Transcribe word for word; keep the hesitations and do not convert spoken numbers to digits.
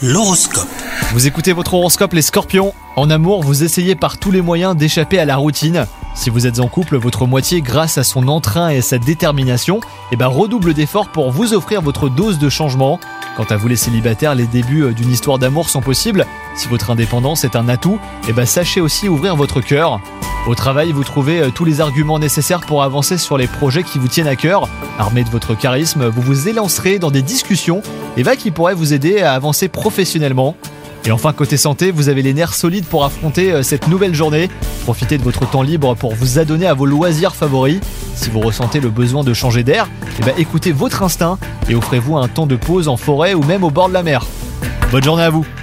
L'horoscope. Vous écoutez votre horoscope les scorpions. En amour, vous essayez par tous les moyens d'échapper à la routine. Si vous êtes en couple, votre moitié, grâce à son entrain et à sa détermination, eh ben, redouble d'efforts pour vous offrir votre dose de changement. Quant à vous les célibataires, les débuts d'une histoire d'amour sont possibles. Si votre indépendance est un atout, eh ben, sachez aussi ouvrir votre cœur. Au travail, vous trouvez tous les arguments nécessaires pour avancer sur les projets qui vous tiennent à cœur. Armé de votre charisme, vous vous élancerez dans des discussions et va qui pourraient vous aider à avancer professionnellement. Et enfin, côté santé, vous avez les nerfs solides pour affronter cette nouvelle journée. Profitez de votre temps libre pour vous adonner à vos loisirs favoris. Si vous ressentez le besoin de changer d'air, eh ben, écoutez votre instinct et offrez-vous un temps de pause en forêt ou même au bord de la mer. Bonne journée à vous!